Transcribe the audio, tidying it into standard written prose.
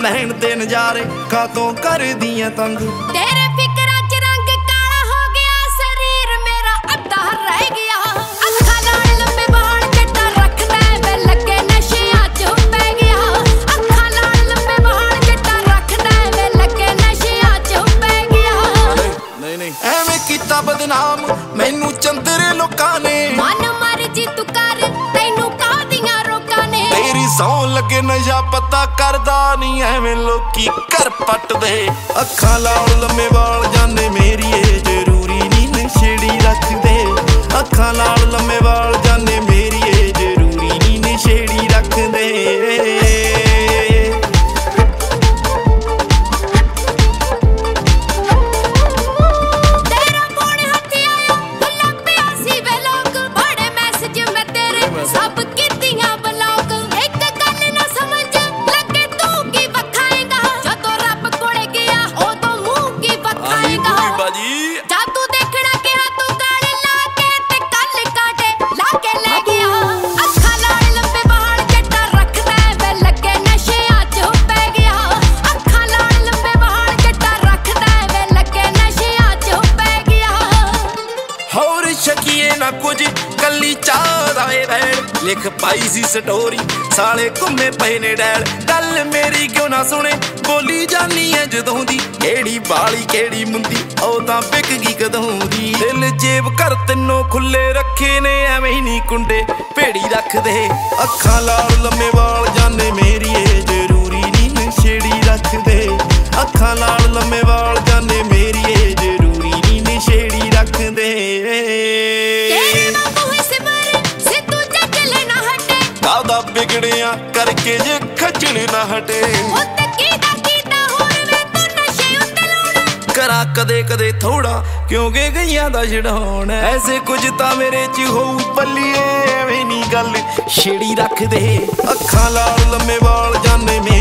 ਲੈਣ ਦੇ ਨਜ਼ਾਰੇ ਕਾਤੋਂ ਕਰਦੀਆਂ ਤੰਗ। ਤੇਰੇ ਫਿਕਰਾਂ ਚ ਰੰਗ ਕਾਲਾ ਹੋ ਗਿਆ, ਸਰੀਰ ਮੇਰਾ ਅੱਧਾ ਰਹਿ ਗਿਆ। ਅੱਖਾਂ ਨਾਲ ਲੰਮੇ ਵਾਲ ਜੱਟਾ ਰੱਖਦਾ ਵੇ ਲੱਗੇ ਨਸ਼ਿਆਂ ਚ ਪੈ ਗਿਆ। ਅੱਖਾਂ ਨਾਲ ਲੰਮੇ ਵਾਲ ਜੱਟਾ ਰੱਖਦਾ ਵੇ ਲੱਗੇ ਨਸ਼ਿਆਂ ਚ ਪੈ ਗਿਆ। ਨਹੀਂ ਐਵੇਂ ਕੀਤਾ ਬਦਨਾਮ ਮੈਨੂੰ ਚੰਦਰੇ ਲੋਕਾਂ ਨੇ। ਮਨ ਮਰਜੀ ਤੂੰ ਕਰ ਤੈਨੂੰ ਕਾਹਦੀਆਂ ਰੋਕਾਂ ਨੇ। ਤੇਰੀ ਸੌਂ ਲੱਗੇ ਨਸ਼ਾ ਪਤਾ ਕਰਦਾ ਨਹੀਂ ਐਵੇਂ ਲੋਕੀ ਘਰ ਪੱਟਦੇ। ਅੱਖਾਂ ਲਾਲ ਲੰਮੇ ਵਾਲ ਜਾਨੇ ਮੇਰੀ ਏ ਜ਼ਰੂਰੀ ਨਹੀਂ ਨਸ਼ੇੜੀ ਰੱਖਦੇ। ਅੱਖਾਂ ਲਾਲ ਲੰਮੇ ਵਾਲ ਜਾਨੇ ਮੇਰੀ ਏ ਜ਼ਰੂਰੀ ਨਹੀਂ ਨਸ਼ੇੜੀ ਰੱਖਦੇ। ਸਭ ਕੀਤੀਆਂ ਬਲੌਗ ਇੱਕ ਗੱਲ ਨਾ ਸਮਝ ਲੱਗੇ ਤੂੰ ਕੀ ਵਖਾਏਗਾ। ਜਦੋਂ ਰੱਬ ਕੋਲੇ ਗਿਆ ਉਦੋਂ ਮੂੰਹ ਕੀ ਵਖਾਏਗਾ। ਜਦ ਤੂੰ ਦੇਖਣਾ ਕਿਹਾ ਤੂੰ ਗਾਲ ਲਾ ਕੇ ਤੇ ਕੱਲ ਕਾਟੇ ਲਾ ਕੇ ਲੈ ਗਿਆ। ਅੱਖਾਂ ਨਾਲ ਲੰਬੇ ਵਾਲ ਜੱਟਾ ਰੱਖਦਾ ਵੇ ਲੱਗੇ ਨਸ਼ਿਆਂ ਚ ਪੈ ਗਿਆ। ਅੱਖਾਂ ਨਾਲ ਲੰਬੇ ਵਾਲ ਜੱਟਾ ਰੱਖਦਾ ਵੇ ਲੱਗੇ ਨਸ਼ਿਆਂ ਚ ਪੈ ਗਿਆ। ਹੋਰ ਸ਼ਕੀਏ ਨਾ ਕੁਝ ਕੱਲੀ ਚਾਹ ਦਾ ਏ ਵੈਣ ਲਿਖ ਪਾਈ ਸੀ ਸਟੋਰੀ ਸਾਲੇ ਘੁੰਮੇ ਪਏ ਨੇ ਡੈਲ। ਗੱਲ ਮੇਰੀ ਕਿਉਂ ਨਾ ਸੁਣੇ ਬੋਲੀ ਜਾਨੀ ਐ ਜਦੋਂ ਦੀ ਕਿਹੜੀ ਬਾਲੀ ਕਿਹੜੀ ਮੁੰਦੀ ਉਹ ਤਾਂ ਵਿਕ ਗਈ ਕਦੋਂ ਦੀ। ਦਿਲ ਜੇਬ ਘਰ ਤਿੰਨੋਂ ਖੁੱਲੇ ਰੱਖੇ ਨੇ ਐਵੇਂ ਹੀ ਨਹੀਂ ਕੁੰਡੇ ਭੇੜੀ ਰੱਖਦੇ। ਅੱਖਾਂ ਲਾਲ ਲੰਮੇ ਵਾਲ ਜਾਨੇ ਮੇਰੀ ਏ ਜ਼ਰੂਰੀ ਨਹੀਂ ਨਸ਼ੇੜੀ ਰੱਖਦੇ। ਅੱਖਾਂ ਲਾਲ ਲੰਮੇ ਵਾਲ ਜਾਨੇ ਮੇਰੀ ਏ ਜ਼ਰੂਰੀ ਨਹੀਂ ਨਸ਼ੇੜੀ ਰੱਖਦੇ। ਕਾਹਦਾ ਵਿਗੜਿਆ ਕਰਕੇ ਜੇ ਖੱਜਣ ਨਾ ਹਟੇ। ਕਰਾਂ ਕਦੇ ਕਦੇ ਥੋੜਾ ਕਿਉਂਕਿ ਗਈਆਂ ਦਾ ਛਡਾਉਣ। ਐਸੇ ਕੁਝ ਤਾਂ ਮੇਰੇ ਚ ਹੋਊ ਪੱਲੀਏ ਐਵੇਂ ਨੀ ਗੱਲ ਛੇੜੀ ਰੱਖਦੇ। ਅੱਖਾਂ ਲਾਲ ਲੰਮੇ ਵਾਲ ਜਾਨੇ